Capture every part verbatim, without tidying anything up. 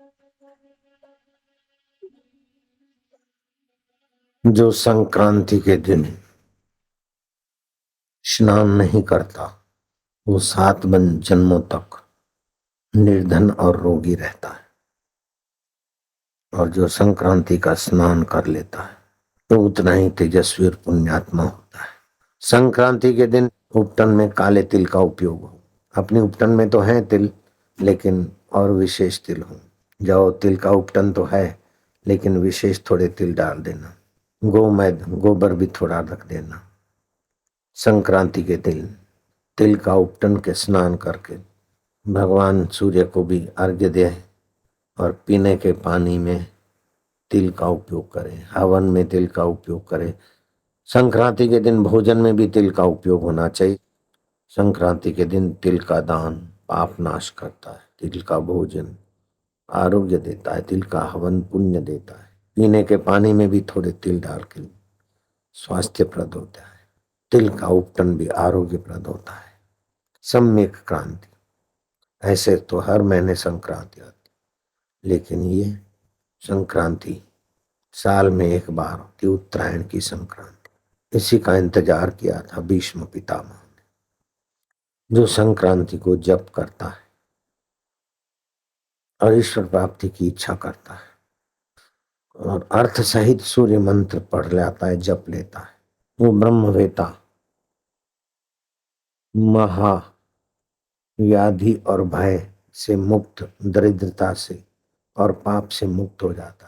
जो संक्रांति के दिन स्नान नहीं करता वो सात बन जन्मों तक निर्धन और रोगी रहता है, और जो संक्रांति का स्नान कर लेता है तो उतना ही तेजस्वी और पुण्यात्मा होता है। संक्रांति के दिन उपटन में काले तिल का उपयोग हो। अपनी उपटन में तो है तिल, लेकिन और विशेष तिल हो। जौ तिल का उपटन तो है, लेकिन विशेष थोड़े तिल डाल देना। गोमैद गोबर भी थोड़ा रख देना। संक्रांति के दिन तिल का उपटन के स्नान करके भगवान सूर्य को भी अर्घ्य दे, और पीने के पानी में तिल का उपयोग करें, हवन में तिल का उपयोग करें। संक्रांति के दिन भोजन में भी तिल का उपयोग होना चाहिए। संक्रांति के दिन तिल का दान पाप नाश करता है, तिल का भोजन आरोग्य देता है, तिल का हवन पुण्य देता है। पीने के पानी में भी थोड़े तिल डाल के स्वास्थ्यप्रद होता है। तिल का उपटन भी आरोग्यप्रद होता है। सम्यक क्रांति, ऐसे तो हर महीने संक्रांति आती, लेकिन ये संक्रांति साल में एक बार होती, उत्तरायण की संक्रांति। इसी का इंतजार किया था भीष्म पितामह ने। जो संक्रांति को जप करता है और ईश्वर प्राप्ति की इच्छा करता है और अर्थ सहित सूर्य मंत्र पढ़ लेता है, जप लेता है, वो ब्रह्मवेता महा व्याधि और भय से मुक्त, दरिद्रता से और पाप से मुक्त हो जाता है।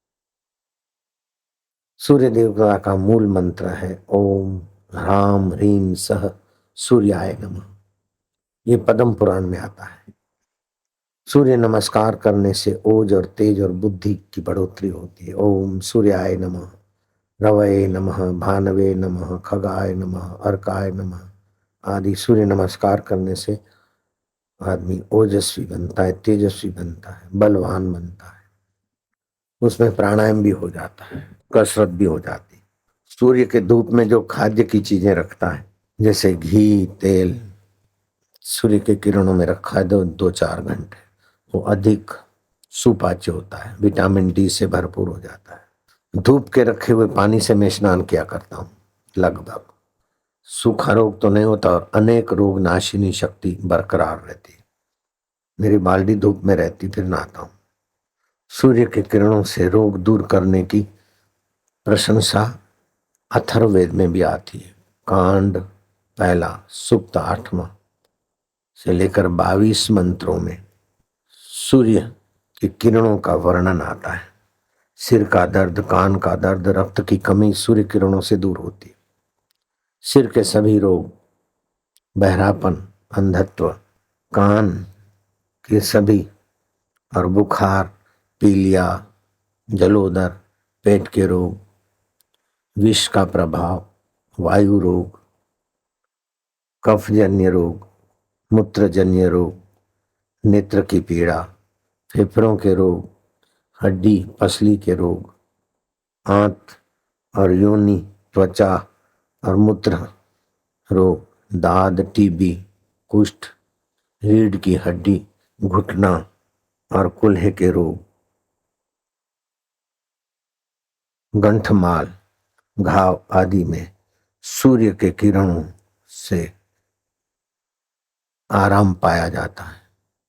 सूर्य देवता का मूल मंत्र है ओम ह्राम ह्रीम सह सूर्याय नमः। ये पद्म पुराण में आता है। सूर्य नमस्कार करने से ओज और तेज और बुद्धि की बढ़ोतरी होती है। ओम सूर्याय नमः, रवये नमः, भानवे नमः, खगाय नमः, अर्काय नमः आदि सूर्य नमस्कार करने से आदमी ओजस्वी बनता है, तेजस्वी बनता है, बलवान बनता है। उसमें प्राणायाम भी हो जाता है, कसरत भी हो जाती है। सूर्य के धूप में जो खाद्य की चीजें रखता है, जैसे घी तेल, सूर्य के किरणों में रखा है दो दो चार घंटे, वो अधिक सुपाच्य होता है, विटामिन डी से भरपूर हो जाता है। धूप के रखे हुए पानी से मैं स्नान किया करता हूँ। लगभग सूखा रोग तो नहीं होता और अनेक रोग नाशिनी शक्ति बरकरार रहती है। मेरी बाल्टी धूप में रहती, फिर नहाता हूँ। सूर्य के किरणों से रोग दूर करने की प्रशंसा अथर्ववेद में भी आती है। कांड पहला सूक्त आठवां से लेकर बाईस मंत्रों में सूर्य की किरणों का वर्णन आता है। सिर का दर्द, कान का दर्द, रक्त की कमी सूर्य किरणों से दूर होती है। सिर के सभी रोग, बहरापन, अंधत्व, कान के सभी और बुखार, पीलिया, जलोदर, पेट के रोग, विष का प्रभाव, वायु रोग, कफजन्य रोग, मूत्रजन्य रोग, नेत्र की पीड़ा, फेफड़ों के रोग, हड्डी पसली के रोग, आंत और योनि, त्वचा और मूत्र रोग, दाद, टीबी, कुष्ठ, रीढ़ की हड्डी, घुटना और कुल्हे के रोग, गंठमाल, घाव आदि में सूर्य के किरणों से आराम पाया जाता है।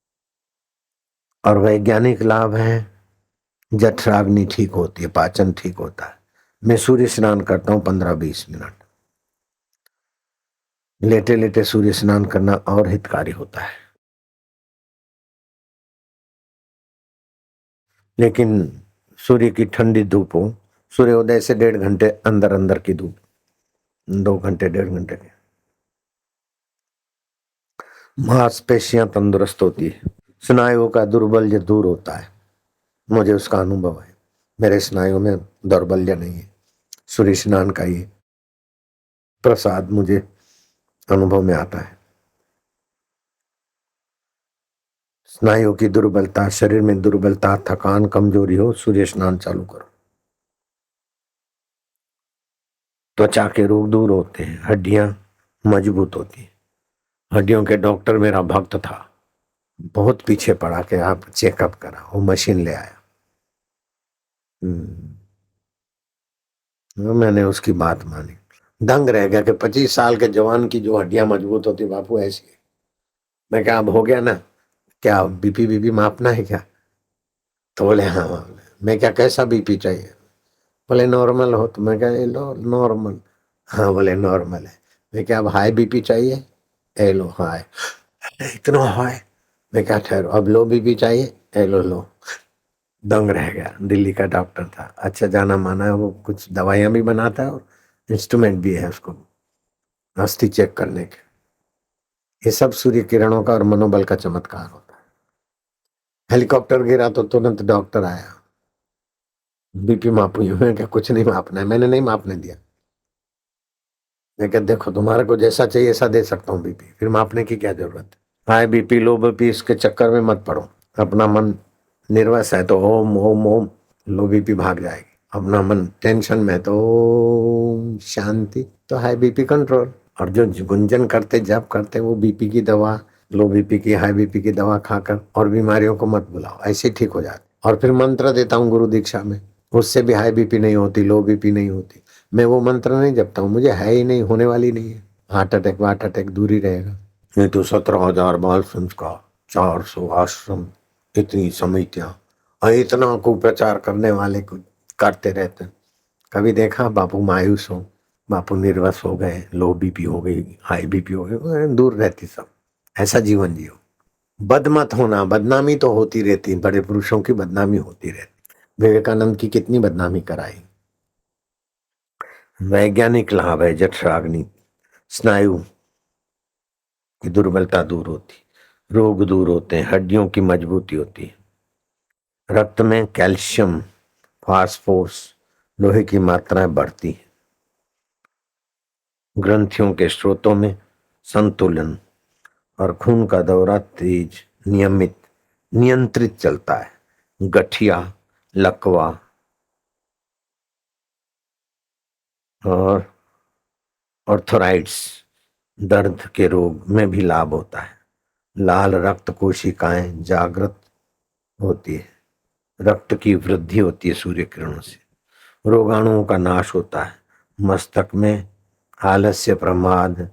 और वैज्ञानिक लाभ है, जठराग्नि ठीक होती है, पाचन ठीक होता है। मैं सूर्य स्नान करता हूँ पंद्रह बीस मिनट। लेटे लेटे सूर्य स्नान करना और हितकारी होता है। लेकिन सूर्य की ठंडी धूप हो, सूर्योदय से डेढ़ घंटे अंदर अंदर की धूप, दो घंटे डेढ़ घंटे के, मांसपेशियां तंदुरुस्त होती है, स्नायुओं का दुर्बल्य दूर होता है। मुझे उसका अनुभव है। मेरे स्नायुओं में दौर्बल्य नहीं है। सूर्य स्नान का ये प्रसाद मुझे अनुभव में आता है। स्नायुओं की दुर्बलता, शरीर में दुर्बलता, थकान, कमजोरी हो, सूर्य स्नान चालू करो। त्वचा के रोग दूर होते हैं, हड्डियां मजबूत होती हैं। हड्डियों के डॉक्टर मेरा भक्त था, बहुत पीछे पड़ा के आप चेकअप करा, वो मशीन ले आया। हम्म, तो मैंने उसकी बात मानी, दंग रह गया कि पच्चीस साल के जवान की जो हड्डियां मजबूत होती बापू ऐसी है। मैं क्या अब हो गया ना, क्या बीपी बीपी मापना है क्या? तो बोले हाँ बोले, मैं क्या कैसा बीपी चाहिए? बोले नॉर्मल हो। तो मैं क्या ये लो नॉर्मल। हाँ बोले नॉर्मल है। मैं क्या अब हाई बीपी चाहिए? ए लो हाई। इतना हाई? मैं क्या ठहरो, अब लो बीपी चाहिए? ए लो लो। दंग रह गया। दिल्ली का डॉक्टर था, अच्छा जाना माना है, वो कुछ दवाइयां भी बनाता है और इंस्ट्रूमेंट भी है उसको अस्थि चेक करने के। ये सब सूर्य किरणों का और मनोबल का चमत्कार होता है। हेलीकॉप्टर गिरा तो तुरंत डॉक्टर आया, बीपी मापू। मैं क्या कुछ नहीं मापना है, मैंने नहीं मापने दिया। मैं क्या देखो तुम्हारे को जैसा चाहिए ऐसा दे सकता हूँ बीपी, फिर मापने की क्या जरूरत है? हाई बीपी लो बीपी इसके चक्कर में मत पड़ो। अपना मन निर्वस है तो ओम ओम ओम, लो बीपी भाग जाएगी। अपना मन टेंशन में है तो ओम शांति, तो हाई बीपी कंट्रोल। और जो गुंजन करते जप करते वो बीपी की दवा, लो बीपी की हाई बीपी की दवा खाकर और बीमारियों को मत बुलाओ, ऐसे ठीक हो जाते। और फिर मंत्र देता हूँ गुरु दीक्षा में, उससे भी हाई बीपी नहीं होती, लो बीपी नहीं होती। मैं वो मंत्र नहीं जपता हूँ, मुझे है ही नहीं, होने वाली नहीं है। हार्ट अटैक हार्ट अटैक दूर ही रहेगा। नहीं तो सत्रह हजार बाल संस्कार, चार सौ आश्रम, इतनी समितियां और इतना कुप्रचार करने वाले को करते रहते हैं। कभी देखा बापू मायूस हो, बापू निर्वस हो गए, लो बीपी हो गई, हाई बीपी हो गई? दूर रहती सब। ऐसा जीवन जियो। बदमत होना, बदनामी तो होती रहती, बड़े पुरुषों की बदनामी होती रहती। विवेकानंद की कितनी बदनामी कराई। वैज्ञानिक लाभ है, जठराग्नि, स्नायु की दुर्बलता दूर होती, रोग दूर होते हैं, हड्डियों की मजबूती होती है, रक्त में कैल्शियम फास्फोरस लोहे की मात्राएं बढ़ती है, ग्रंथियों के स्रोतों में संतुलन और खून का दौरा तेज नियमित नियंत्रित चलता है। गठिया, लकवा और ऑर्थराइड्स दर्द के रोग में भी लाभ होता है। लाल रक्त कोशिकाएं जागृत होती है, रक्त की वृद्धि होती है सूर्य किरणों से, रोगाणुओं का नाश होता है, मस्तक में आलस्य प्रमाद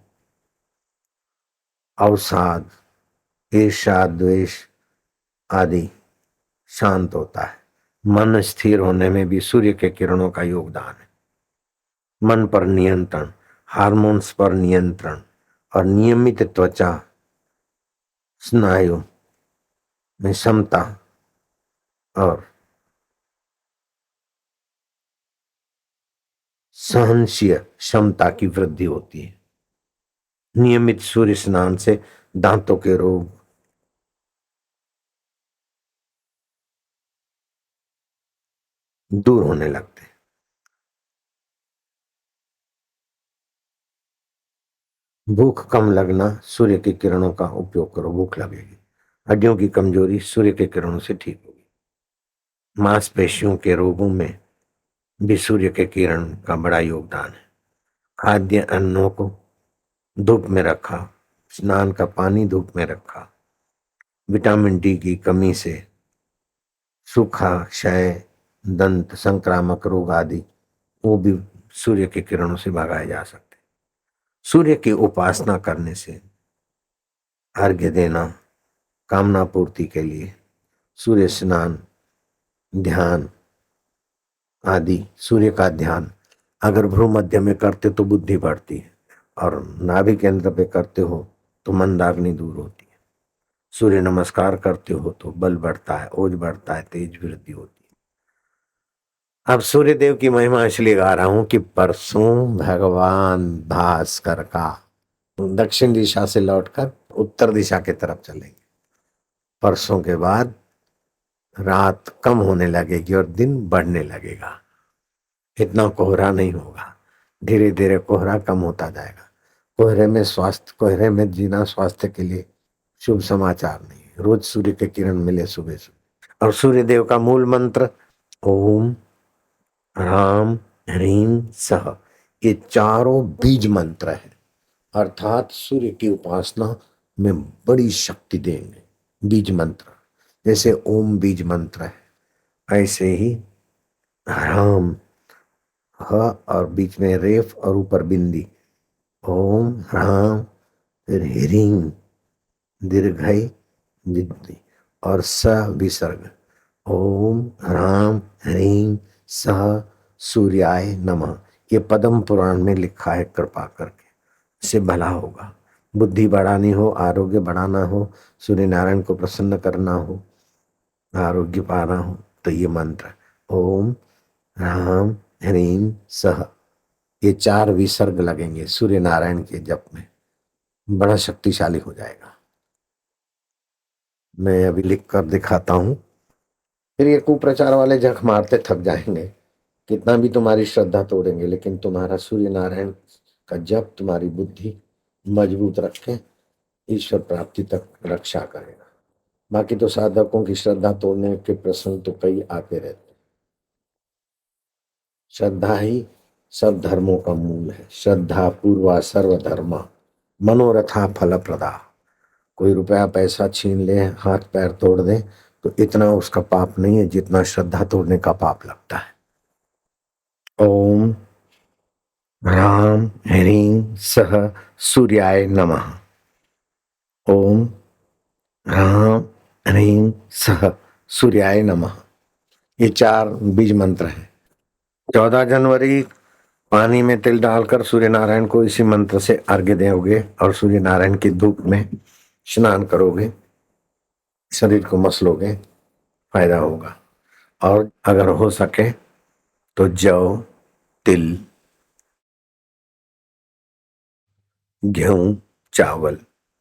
अवसाद ईर्ष्या द्वेष आदि शांत होता है। मन स्थिर होने में भी सूर्य के किरणों का योगदान है। मन पर नियंत्रण, हार्मोन्स पर नियंत्रण और नियमित त्वचा स्नायु में क्षमता और सहनशील क्षमता की वृद्धि होती है। नियमित सूर्य स्नान से दांतों के रोग, दूर होने लगते हैं। भूख कम लगना, सूर्य की किरणों का उपयोग करो, भूख लगेगी। हड्डियों की कमजोरी सूर्य के किरणों से ठीक होगी। मांसपेशियों के रोगों में भी सूर्य के किरण का बड़ा योगदान है। खाद्य अन्नों को धूप में रखा, स्नान का पानी धूप में रखा। विटामिन डी की कमी से सूखा, क्षय, दंत संक्रामक रोग आदि वो भी सूर्य की किरणों से भगाए जा सकते। सूर्य की उपासना करने से, अर्घ्य देना, कामना पूर्ति के लिए सूर्य स्नान, ध्यान आदि, सूर्य का ध्यान अगर भ्रू मध्य में करते तो बुद्धि बढ़ती है और नाभि केंद्र पे करते हो तो मंदाग्नि दूर होती है। सूर्य नमस्कार करते हो तो बल बढ़ता है, ओज बढ़ता है, तेज वृद्धि होती है। अब सूर्य देव की महिमा इसलिए गा रहा हूं कि परसों भगवान भास्कर का दक्षिण दिशा से लौटकर उत्तर दिशा की तरफ चलेंगे। परसों के बाद रात कम होने लगेगी और दिन बढ़ने लगेगा। इतना कोहरा नहीं होगा, धीरे धीरे कोहरा कम होता जाएगा। कोहरे में स्वास्थ्य, कोहरे में जीना स्वास्थ्य के लिए शुभ समाचार नहीं है। रोज सूर्य के किरण मिले सुबह सुबह। और सूर्य देव का मूल मंत्र ओम ह्राम ह्रीम सह, ये चारों बीज मंत्र है, अर्थात सूर्य की उपासना में बड़ी शक्ति देंगे, बीज मंत्र। जैसे ओम बीज मंत्र है, ऐसे ही ह्राम, ह और बीच में रेफ और ऊपर बिंदी, ओम ह्राम, फिर ह्रीं, दीर्घई दिद्दी और स विसर्ग, ओम ह्राम ह्रीं सह सूर्याय नमः। ये पद्म पुराण में लिखा है, कृपा करके इससे भला होगा। बुद्धि बढ़ानी हो, आरोग्य बढ़ाना हो, सूर्य नारायण को प्रसन्न करना हो, आरोग्य पाना हो, तो ये मंत्र ओम ह्राम ह्रीं सह, ये चार विसर्ग लगेंगे सूर्य नारायण के जप में, बड़ा शक्तिशाली हो जाएगा। मैं अभी लिख कर दिखाता हूं, फिर ये कुप्रचार वाले जख मारते थक जाएंगे। कितना भी तुम्हारी श्रद्धा तोड़ेंगे, लेकिन तुम्हारा सूर्य नारायण का जप तुम्हारी बुद्धि मजबूत रखे, ईश्वर प्राप्ति तक रक्षा करेगा। बाकी तो साधकों की श्रद्धा तोड़ने के प्रसंग तो कई आते रहते। श्रद्धा ही सब धर्मों का मूल है। श्रद्धा पूर्वा सर्वधर्मा मनोरथा फल प्रदा। कोई रुपया पैसा छीन ले, हाथ पैर तोड़ दे, तो इतना उसका पाप नहीं है जितना श्रद्धा तोड़ने का पाप लगता है। ओम ह्राम ह्रीं सह सूर्याय नमः। ओम ह्राम ह्रीं सह सूर्याय नमः। ये चार बीज मंत्र हैं। चौदह जनवरी पानी में तिल डालकर सूर्य नारायण को इसी मंत्र से अर्घ्य दोगे और सूर्य नारायण की धूप में स्नान करोगे, शरीर को मसलोगे, फायदा होगा। और अगर हो सके तो जौ, तिल, गेहूं, चावल,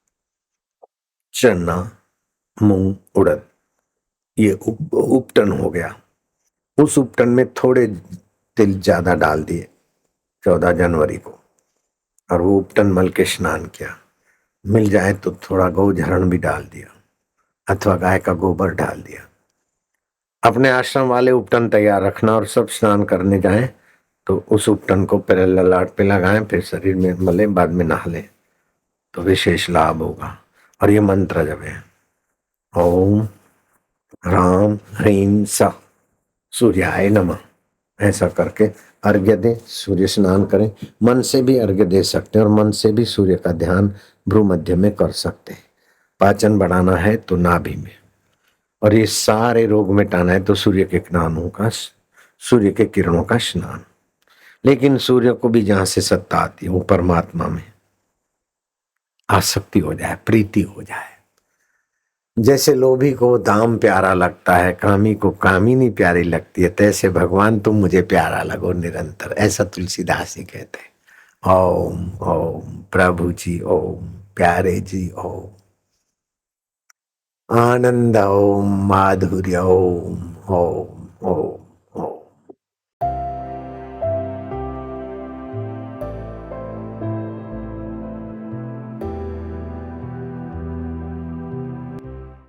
चना, मूंग, उड़द, ये उप, उपटन हो गया। उस उपटन में थोड़े तिल ज्यादा डाल दिए चौदह जनवरी को, और वो उपटन मल के स्नान किया। मिल जाए तो थोड़ा गौझरण भी डाल दिया, अथवा गाय का गोबर डाल दिया। अपने आश्रम वाले उपटन तैयार रखना, और सब स्नान करने जाएं तो उस उपटन को पहले ललाट पे लगाएं, फिर शरीर में मले, बाद में नहा लें, तो विशेष लाभ होगा। और ये मंत्र जब है ओम ह्राम ह्रीं सह सूर्याय नमः, ऐसा करके अर्घ्य दें, सूर्य स्नान करें। मन से भी अर्घ्य दे सकते हैं और मन से भी सूर्य का ध्यान भ्रू मध्य में कर सकते हैं। पाचन बढ़ाना है तो नाभि में, और ये सारे रोग मिटाना है तो सूर्य के किरणों का, सूर्य के किरणों का स्नान। लेकिन सूर्य को भी जहां से सत्ता आती है वो परमात्मा में आसक्ति हो जाए, प्रीति हो जाए। जैसे लोभी को दाम प्यारा लगता है, कामी को कामिनी प्यारी लगती है, तैसे भगवान तुम मुझे प्यारा लगो निरंतर, ऐसा तुलसीदास जी कहते हैं। ओम ओम प्रभु जी ओम, प्यारे जी ओम, आनंद ओम, माधुर्य ओम, ओम ओम।